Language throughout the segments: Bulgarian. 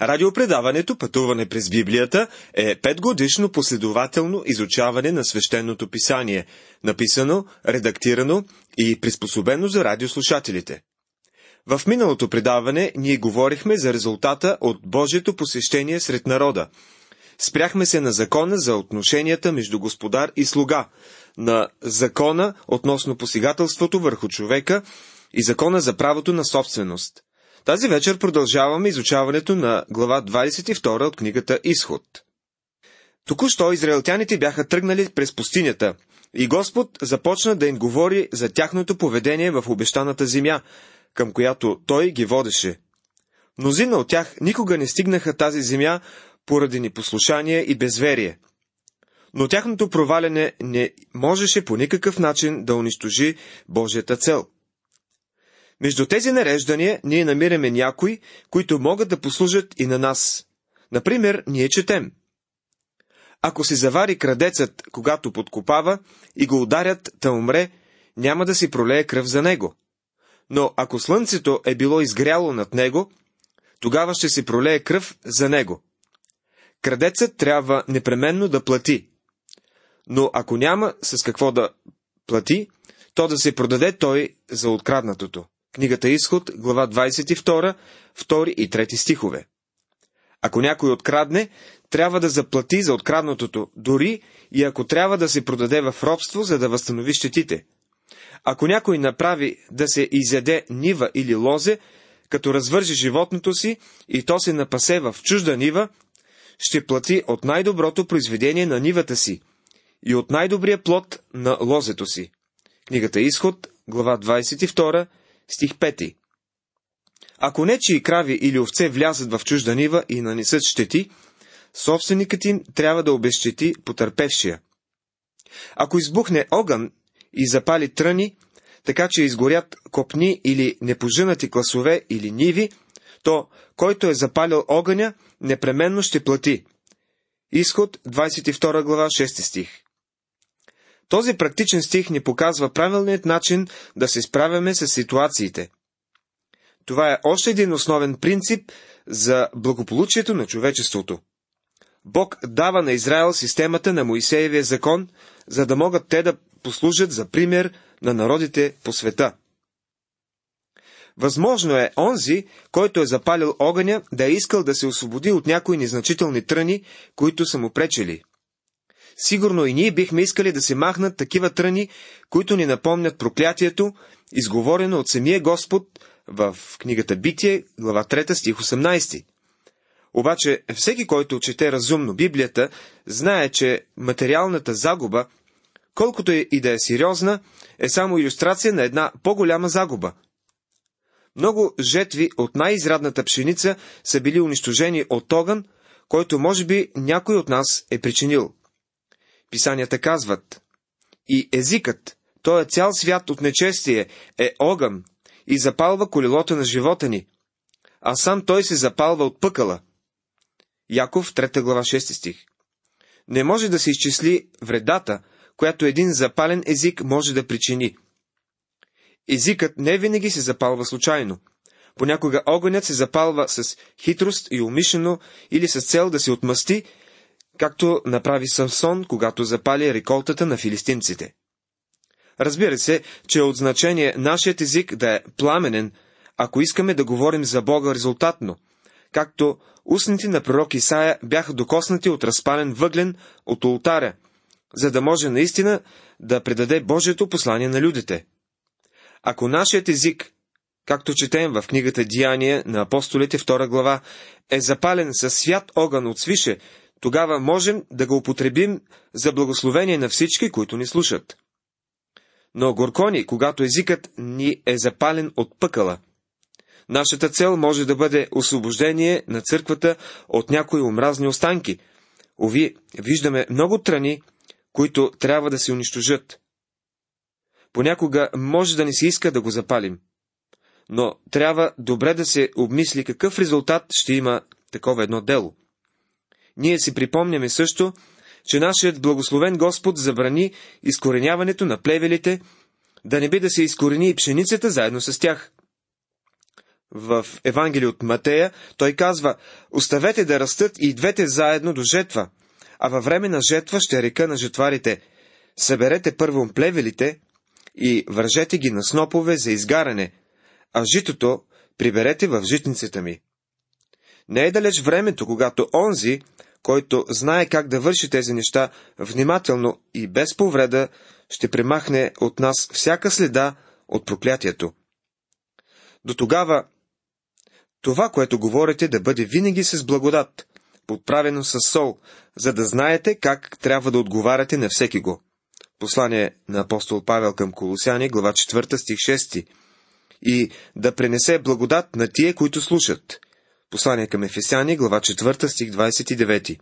Радиопредаването «Пътуване през Библията» е 5-годишно последователно изучаване на свещеното писание, написано, редактирано и приспособено за радиослушателите. В миналото предаване ние говорихме за резултата от Божието посещение сред народа. Спряхме се на закона за отношенията между господар и слуга, на закона относно посегателството върху човека и закона за правото на собственост. Тази вечер продължаваме изучаването на глава 22 от книгата Изход. Току-що израелтяните бяха тръгнали през пустинята и Господ започна да им говори за тяхното поведение в обещаната земя, към която Той ги водеше. Мнозина от тях никога не стигнаха тази земя поради непослушание и безверие. Но тяхното проваляне не можеше по никакъв начин да унищожи Божията цел. Между тези нареждания ние намираме някои, които могат да послужат и на нас. Например, ние четем: ако се завари крадецът, когато подкопава, и го ударят да умре, няма да си пролее кръв за него. Но ако слънцето е било изгряло над него, тогава ще се пролее кръв за него. Крадецът трябва непременно да плати. Но ако няма с какво да плати, то да се продаде той за откраднатото. Книгата Изход, глава 22, 2 и 3 стихове. Ако някой открадне, трябва да заплати за откраднатото, дори и ако трябва да се продаде в робство, за да възстанови щетите. Ако някой направи да се изяде нива или лозе, като развържи животното си и то се напасе в чужда нива, ще плати от най-доброто произведение на нивата си и от най-добрия плод на лозето си. Книгата Изход, глава 22, стих 5. Ако нечии крави или овце влязат в чужда нива и нанесат щети, собственикът им трябва да обезщети потърпевшия. Ако избухне огън и запали тръни, така че изгорят копни или непожънати класове или ниви, то който е запалил огъня, непременно ще плати. Изход, 22 глава, 6 стих. Този практичен стих ни показва правилният начин да се справяме с ситуациите. Това е още един основен принцип за благополучието на човечеството. Бог дава на Израел системата на Моисеевия закон, за да могат те да послужат за пример на народите по света. Възможно е онзи, който е запалил огъня, да е искал да се освободи от някои незначителни тръни, които са му пречели. Сигурно и ние бихме искали да се махнат такива тръни, които ни напомнят проклятието, изговорено от самия Господ в книгата Битие, глава 3, стих 18. Обаче всеки, който чете разумно Библията, знае, че материалната загуба, колкото и да е сериозна, е само илюстрация на една по-голяма загуба. Много жетви от най-изрядната пшеница са били унищожени от огън, който може би някой от нас е причинил. Писанията казват: и езикът, той е цял свят от нечестие, е огън и запалва колелото на живота ни, а сам той се запалва от пъкъла. Яков, 3 глава, 6 стих. Не може да се изчисли вредата, която един запален език може да причини. Езикът не винаги се запалва случайно. Понякога огънят се запалва с хитрост и умишлено или с цел да се отмъсти, както направи Самсон, когато запали реколтата на филистимците. Разбира се, че е от значение нашият език да е пламенен, ако искаме да говорим за Бога резултатно, както устните на пророк Исаия бяха докоснати от разпален въглен от олтаря, за да може наистина да предаде Божието послание на людите. Ако нашият език, както четем в книгата Деяния на апостолите 2 глава, е запален със свят огън от свише, тогава можем да го употребим за благословение на всички, които ни слушат. Но горко ни, когато езикът ни е запален от пъкъла. Нашата цел може да бъде освобождение на църквата от някои омразни останки. Ови, виждаме много тръни, които трябва да се унищожат. Понякога може да ни се иска да го запалим, но трябва добре да се обмисли какъв резултат ще има такова едно дело. Ние си припомняме също, че нашият благословен Господ забрани изкореняването на плевелите, да не би да се изкорени и пшеницата заедно с тях. в Евангелие от Матея, той казва: оставете да растат и двете заедно до жетва, а във време на жетва ще река на жетварите: съберете първо плевелите и вържете ги на снопове за изгаряне, а житото приберете в житницата ми. Не е далеч времето, когато онзи, който знае как да върши тези неща внимателно и без повреда, ще премахне от нас всяка следа от проклятието. До тогава това, което говорите, да бъде винаги с благодат, подправено с сол, за да знаете как трябва да отговаряте на всеки го. Послание на апостол Павел към Колосяни, глава 4, стих 6. И да пренесе благодат на тие, които слушат. Послание към Ефесяни, глава 4, стих 29.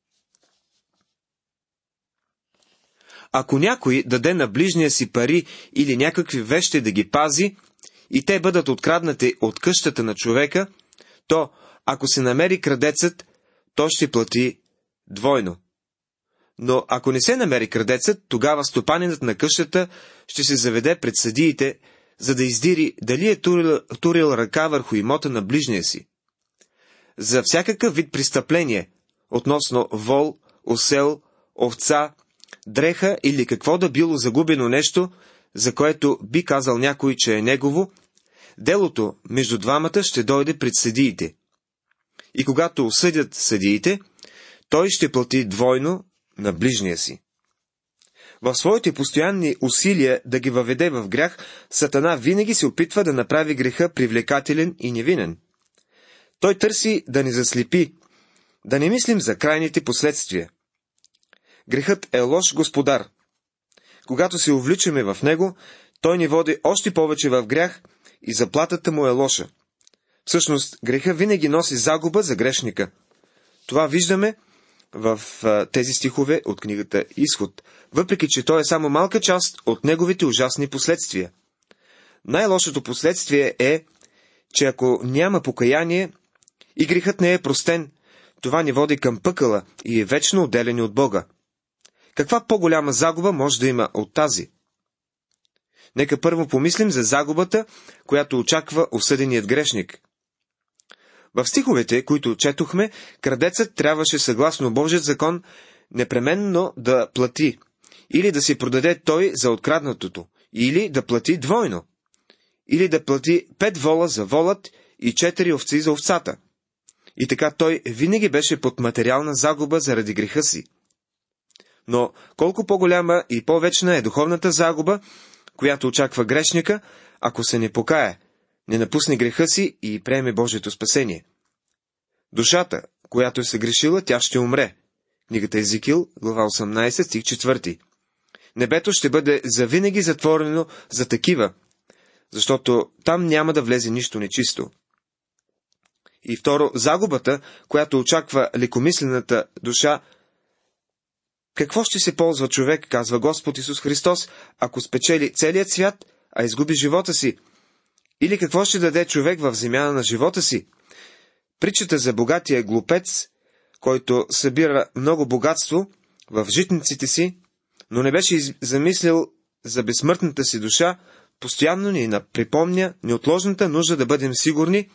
Ако някой даде на ближния си пари или някакви вещи да ги пази, и те бъдат откраднати от къщата на човека, то, ако се намери крадецът, то ще плати двойно. Но ако не се намери крадецът, тогава стопанинът на къщата ще се заведе пред съдиите, за да издири дали е турил ръка върху имота на ближния си. За всякакъв вид престъпление, относно вол, осел, овца, дреха или какво да било загубено нещо, за което би казал някой, че е негово, делото между двамата ще дойде пред съдиите. И когато осъдят съдиите, той ще плати двойно на ближния си. В своите постоянни усилия да ги въведе в грях, Сатана винаги се опитва да направи греха привлекателен и невинен. Той търси да ни заслепи, да не мислим за крайните последствия. Грехът е лош господар. Когато се увличаме в него, той ни води още повече в грях и заплатата му е лоша. Всъщност, греха винаги носи загуба за грешника. Това виждаме в тези стихове от книгата Изход, въпреки че той е само малка част от неговите ужасни последствия. Най-лошото последствие е, че ако няма покаяние и грехът не е простен, това ни води към пъкъла и е вечно отделени от Бога. Каква по-голяма загуба може да има от тази? Нека първо помислим за загубата, която очаква осъденият грешник. В стиховете, които четохме, крадецът трябваше съгласно Божият закон непременно да плати, или да си продаде той за откраднатото, или да плати двойно, или да плати 5 вола за волът и 4 овци за овцата. И така той винаги беше под материална загуба заради греха си. Но колко по-голяма и по-вечна е духовната загуба, която очаква грешника, ако се не покае, не напусне греха си и приеме Божието спасение. Душата, която е съгрешила, тя ще умре. Книгата Езекил, глава 18, стих 4. Небето ще бъде завинаги затворено за такива, защото там няма да влезе нищо нечисто. И второ, загубата, която очаква лекомислената душа. Какво ще се ползва човек, казва Господ Исус Христос, ако спечели целият свят, а изгуби живота си? Или какво ще даде човек в замяна на живота си? Притчата за богатия глупец, който събира много богатство в житниците си, но не беше замислил за безсмъртната си душа, постоянно ни припомня неотложната нужда да бъдем сигурни,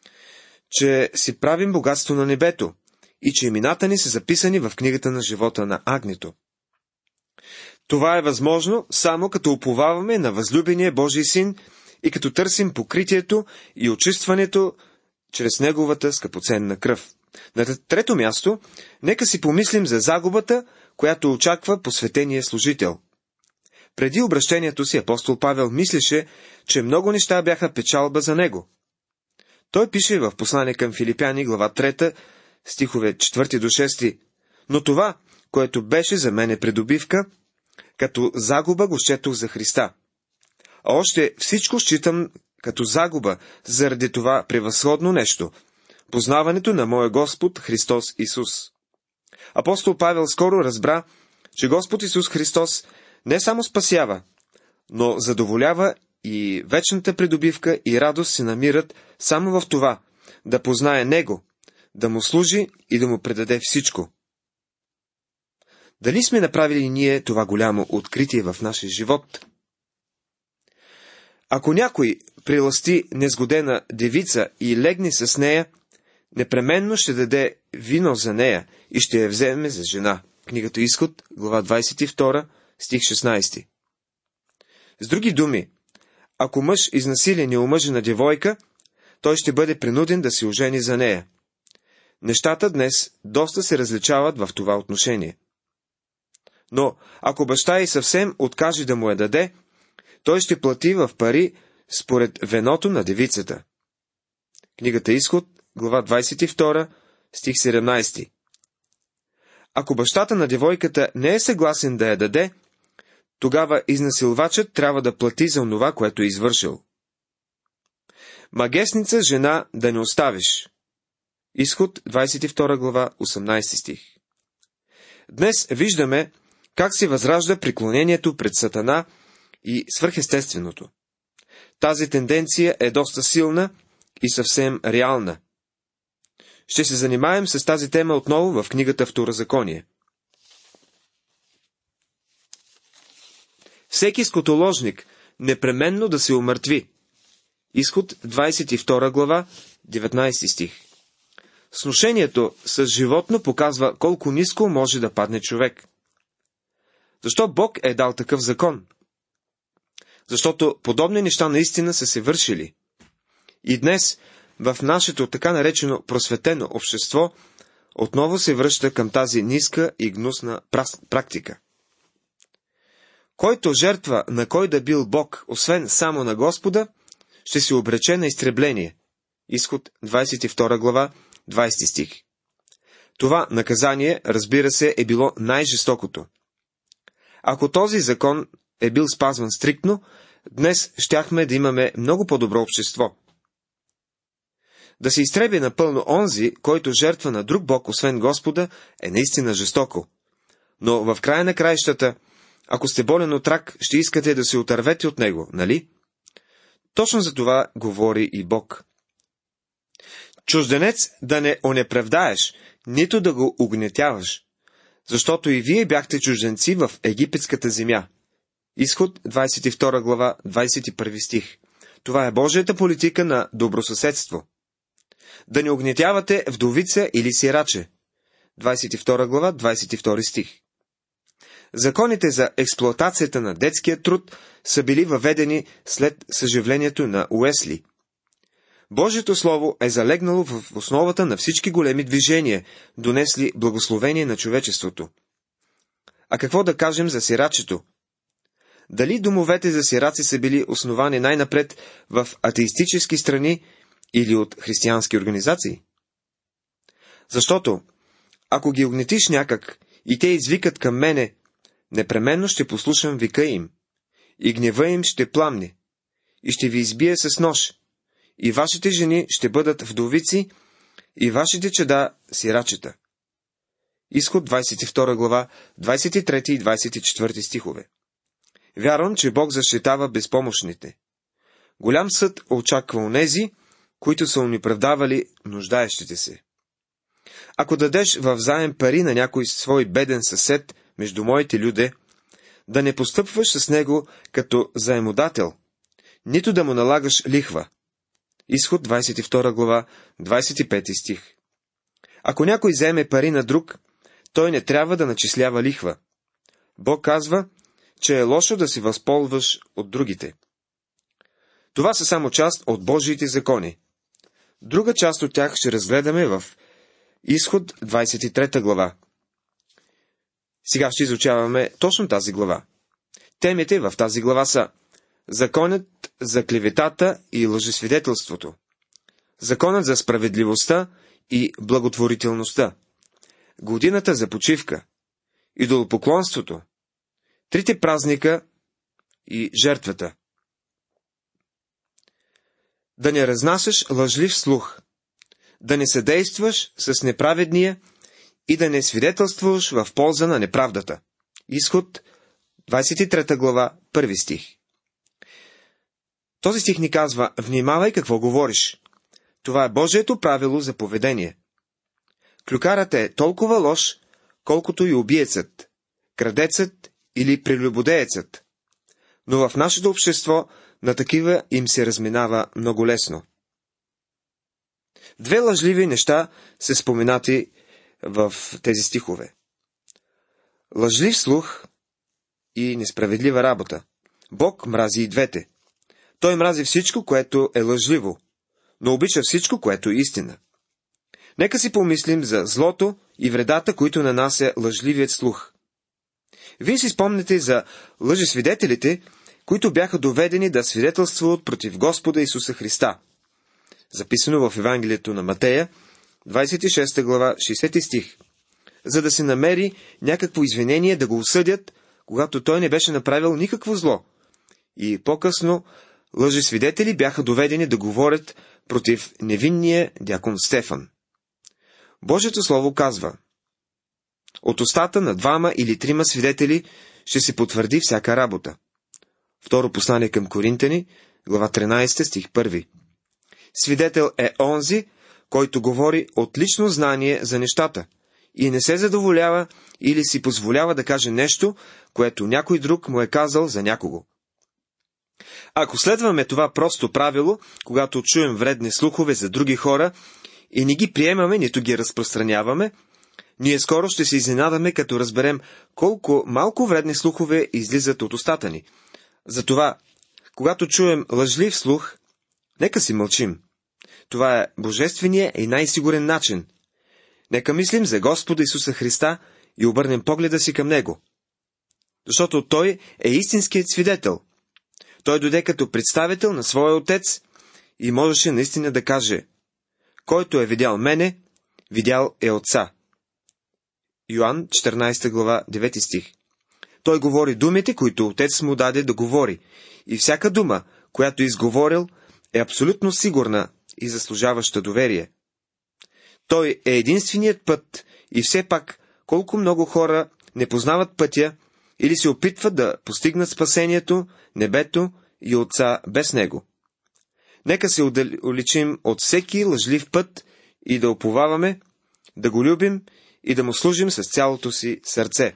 че си правим богатство на небето и че имената ни са записани в книгата на живота на Агнето. Това е възможно само като уповаваме на възлюбения Божий Син и като търсим покритието и очистването чрез Неговата скъпоценна кръв. На трето място, нека си помислим за загубата, която очаква посветения служител. Преди обращението си апостол Павел мислеше, че много неща бяха печалба за него. Той пише в послание към Филипяни, глава 3, стихове 4 до 6. Но това, което беше за мене придобивка, като загуба го счетох за Христа. А още всичко считам като загуба заради това превъзходно нещо – познаването на моя Господ Христос Исус. Апостол Павел скоро разбра, че Господ Исус Христос не само спасява, но задоволява и вечната придобивка и радост се намират само в това – да познае Него, да му служи и да му предаде всичко. Дали сме направили ние това голямо откритие в нашия живот? Ако някой приласти несгодена девица и легне с нея, непременно ще даде вино за нея и ще я вземе за жена. Книгата Изход, глава 22, стих 16. С други думи, ако мъж изнасили неомъжена девойка, той ще бъде принуден да се ожени за нея. Нещата днес доста се различават в това отношение. Но ако баща й съвсем откаже да му я даде, той ще плати в пари според веното на девицата. Книгата Изход, глава 22, стих 17. Ако бащата на девойката не е съгласен да я даде, тогава изнасилвачът трябва да плати за онова, което е извършил. Магесница жена да не оставиш. Изход, 22 глава, 18 стих. Днес виждаме как се възражда преклонението пред Сатана и свръхестественото. Тази тенденция е доста силна и съвсем реална. Ще се занимаем с тази тема отново в книгата Второзаконие. Всеки скотоложник непременно да се умъртви. Изход, 22 глава, 19 стих. Сношението с животно показва колко ниско може да падне човек. Защо Бог е дал такъв закон? Защото подобни неща наистина са се вършили. И днес, в нашето така наречено просветено общество, отново се връща към тази ниска и гнусна практика. Който жертва на кой да бил Бог, освен само на Господа, ще се обрече на изтребление. Изход, 22 глава, 20 стих. Това наказание, разбира се, е било най-жестокото. Ако този закон е бил спазван стриктно, днес щяхме да имаме много по-добро общество. Да се изтреби напълно онзи, който жертва на друг Бог, освен Господа, е наистина жестоко. Но в края на краищата, ако сте болен от рак, ще искате да се отървете от него, нали? Точно за това говори и Бог. Чужденец да не онеправдаеш, нито да го угнетяваш, защото и вие бяхте чужденци в египетската земя. Изход, 22 глава, 21 стих. Това е Божията политика на добросъседство. Да не угнетявате вдовица или сираче. 22 глава, 22 стих. Законите за експлоатацията на детския труд са били въведени след съживлението на Уесли. Божието Слово е залегнало в основата на всички големи движения, донесли благословение на човечеството. А какво да кажем за сирачето? Дали домовете за сираци са били основани най-напред в атеистически страни или от християнски организации? Защото, ако ги огнетиш някак и те извикат към мене, непременно ще послушам вика им, и гнева им ще пламне, и ще ви избие с нож, и вашите жени ще бъдат вдовици, и вашите чада сирачета. Изход, 22 глава, 23 и 24 стихове. Вярвам, че Бог защитава безпомощните. Голям съд очаква онези, които са унеправдавали нуждаещите се. Ако дадеш във заем пари на някой свой беден съсед между моите люде, да не постъпваш с него като заемодател, нито да му налагаш лихва. Изход, 22 глава, 25 стих. Ако някой вземе пари на друг, той не трябва да начислява лихва. Бог казва, че е лошо да се възползваш от другите. Това са само част от Божиите закони. Друга част от тях ще разгледаме в Изход, 23 глава. Сега ще изучаваме точно тази глава. Темите в тази глава са законът за клеветата и лъжесвидетелството, законът за справедливостта и благотворителността, годината за почивка, идолопоклонството, трите празника и жертвата. Да не разнасяш лъжлив слух, да не съдействаш с неправедния и да не свидетелстваш в полза на неправдата. Изход, 23 глава, 1 стих. Този стих ни казва, внимавай какво говориш. Това е Божието правило за поведение. Клюкарът е толкова лош, колкото и убиецът, крадецът или прелюбодеецът. Но в нашето общество на такива им се разминава много лесно. Две лъжливи неща се споменати в тези стихове. Лъжлив слух и несправедлива работа. Бог мрази и двете. Той мрази всичко, което е лъжливо, но обича всичко, което е истина. Нека си помислим за злото и вредата, които нанася лъжливият слух. Вие си спомнете за лъжесвидетелите, които бяха доведени да свидетелствуват против Господа Исуса Христа. Записано в Евангелието на Матея, 26 глава, 60 стих. За да се намери някакво извинение да го осъдят, когато той не беше направил никакво зло. И по-късно лъжесвидетели бяха доведени да говорят против невинния дякон Стефан. Божието слово казва: от устата на 2 или 3 свидетели ще се потвърди всяка работа. Второ послание към Коринтяни, глава 13, стих 1. Свидетел е онзи, който говори от лично знание за нещата и не се задоволява или си позволява да каже нещо, което някой друг му е казал за някого. Ако следваме това просто правило, когато чуем вредни слухове за други хора и не ги приемаме, нито ги разпространяваме, ние скоро ще се изненадаме, като разберем колко малко вредни слухове излизат от устата ни. Затова, когато чуем лъжлив слух, нека си мълчим. Това е божественият и най-сигурен начин. Нека мислим за Господа Исуса Христа и обърнем погледа си към Него. Защото Той е истинският свидетел. Той дойде като представител на своя Отец и можеше наистина да каже: който е видял мене, видял е Отца. Йоан 14 глава 9 стих. Той говори думите, които Отец му даде да говори, и всяка дума, която е изговорил, е абсолютно сигурна и заслужаваща доверие. Той е единственият път и все пак колко много хора не познават пътя или се опитват да постигнат спасението, небето и Отца без Него. Нека се уличим от всеки лъжлив път и да уповаваме, да го любим и да му служим с цялото си сърце.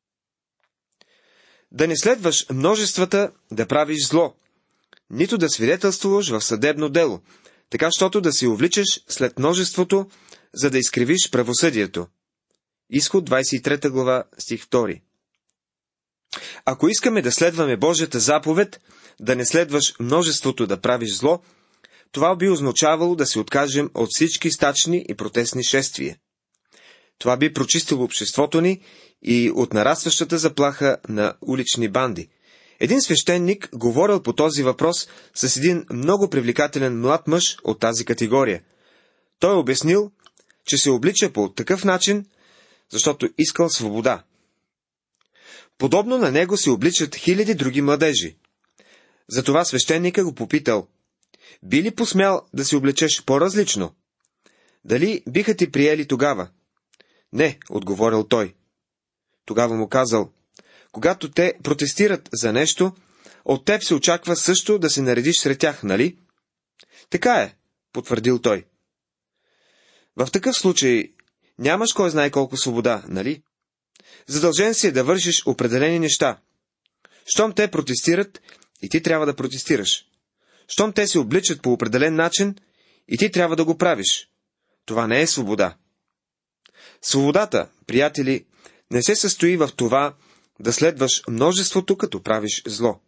Да не следваш множествата да правиш зло, нито да свидетелствуваш в съдебно дело, така щото да се увличаш след множеството, за да изкривиш правосъдието. Изход 23 глава, стих 2. Ако искаме да следваме Божията заповед, да не следваш множеството да правиш зло, това би означавало да се откажем от всички стачни и протестни шествия. Това би прочистило обществото ни и от нарастващата заплаха на улични банди. Един свещеник говорил по този въпрос с един много привлекателен млад мъж от тази категория. Той обяснил, че се облича по такъв начин, защото искал свобода. Подобно на него се обличат хиляди други младежи. Затова свещеника го попитал: би ли посмял да се облечеш по-различно? Дали биха ти приели тогава? Не, отговорил той. Тогава му казал: когато те протестират за нещо, от теб се очаква също да се наредиш сред тях, нали? Така е, потвърдил той. В такъв случай нямаш кой знае колко свобода, нали? Задължен си е да вършиш определени неща. Щом те протестират, и ти трябва да протестираш. Щом те се обличат по определен начин, и ти трябва да го правиш. Това не е свобода. Свободата, приятели, не се състои в това да следваш множеството, като правиш зло.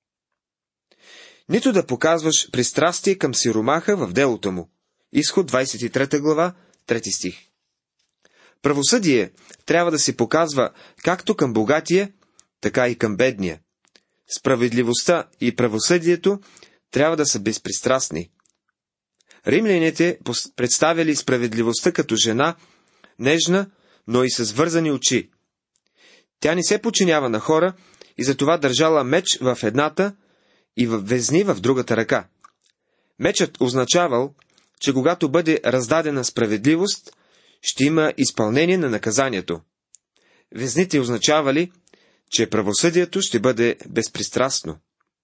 Нито да показваш пристрастие към сиромаха в делото му. Изход 23 глава, 3 стих. Правосъдие трябва да се показва както към богатия, така и към бедния. Справедливостта и правосъдието трябва да са безпристрастни. Римляните представяли справедливостта като жена, нежна, но и с вързани очи. Тя не се подчинява на хора и затова държала меч в едната и везни в другата ръка. Мечът означавал, че когато бъде раздадена справедливост, ще има изпълнение на наказанието. Везните означавали, че правосъдието ще бъде безпристрастно.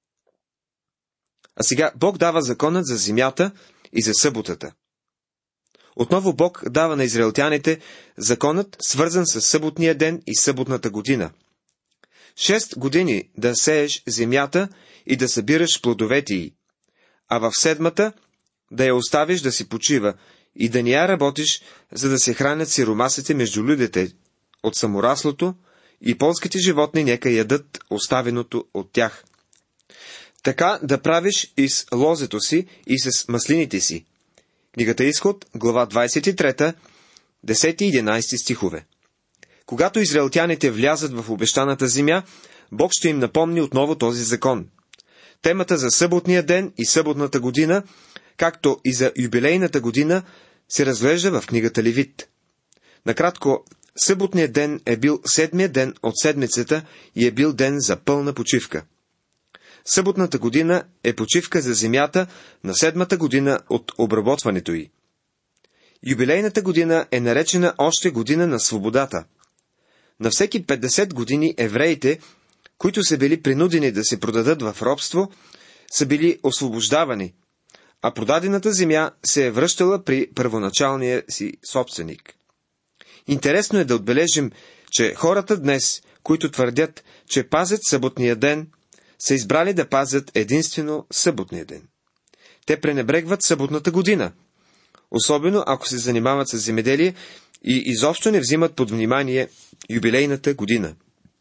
А сега Бог дава законът за земята и за съботата. Отново Бог дава на израелтяните законът, свързан с съботния ден и съботната година. 6 години да сееш земята и да събираш плодовете й, а в 7-та да я оставиш да си почива и да не я работиш, за да се хранят сиромасите между людите от самораслото и полските животни нека ядат оставеното от тях. Така да правиш и с лозето си, и с маслините си. Книгата Изход, глава 23, 10 и 11 стихове. Когато израелтяните влязат в обещаната земя, Бог ще им напомни отново този закон. Темата за съботния ден и съботната година, както и за юбилейната година, се разглежда в книгата Левит. Накратко, съботният ден е бил 7-я ден от седмицата и е бил ден за пълна почивка. Съботната година е почивка за земята на 7-та година от обработването й. Юбилейната година е наречена още година на свободата. На всеки 50 години евреите, които са били принудени да се продадат в робство, са били освобождавани, а продадената земя се е връщала при първоначалния си собственик. Интересно е да отбележим, че хората днес, които твърдят, че пазят съботния ден, са избрали да пазят единствено съботния ден. Те пренебрегват съботната година, особено ако се занимават с земеделие и изобщо не взимат под внимание юбилейната година.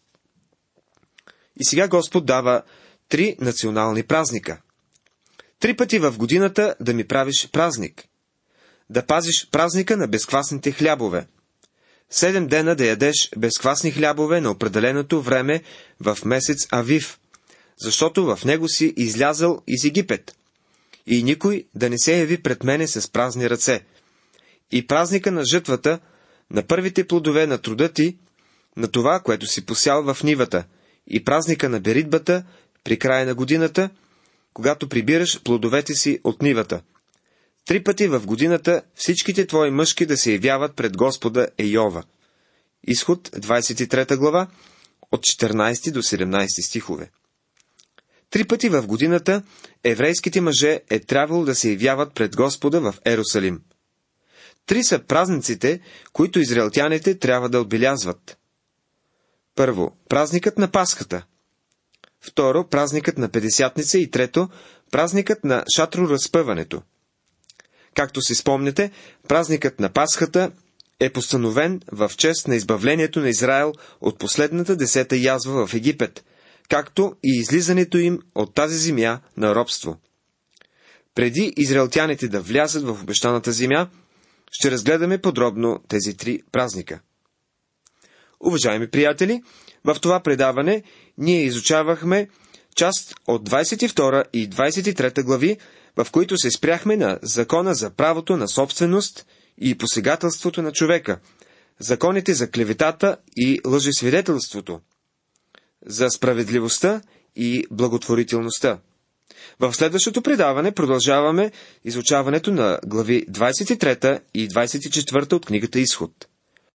И сега Господ дава 3 национални празника. 3 пъти в годината да ми правиш празник. Да пазиш празника на безквасните хлябове. 7 дена да ядеш безквасни хлябове на определеното време в месец Авив, защото в него си излязъл из Египет. И никой да не се яви пред мене с празни ръце. И празника на жътвата, на първите плодове на труда ти, на това, което си посял в нивата, и празника на беритбата при края на годината, когато прибираш плодовете си от нивата. 3 пъти в годината всичките твои мъжки да се явяват пред Господа Йова. Изход 23 глава, от 14 до 17 стихове. 3 пъти в годината еврейските мъже е трябвало да се явяват пред Господа в Ерусалим. 3 са празниците, които израелтяните трябва да отбелязват. Първо, празникът на Пасхата. Второ, празникът на Петдесятница и трето, празникът на шатроразпъването. Както си спомняте, празникът на Пасхата е постановен в чест на избавлението на Израел от последната 10-та язва в Египет, както и излизането им от тази земя на робство. Преди израелтяните да влязат в обещаната земя, ще разгледаме подробно тези 3 празника. Уважаеми приятели, в това предаване ние изучавахме част от 22 и 23 глави, в които се спряхме на закона за правото на собственост и посегателството на човека, законите за клеветата и лъжесвидетелството, за справедливостта и благотворителността. В следващото предаване продължаваме изучаването на глави 23 и 24 от книгата Изход.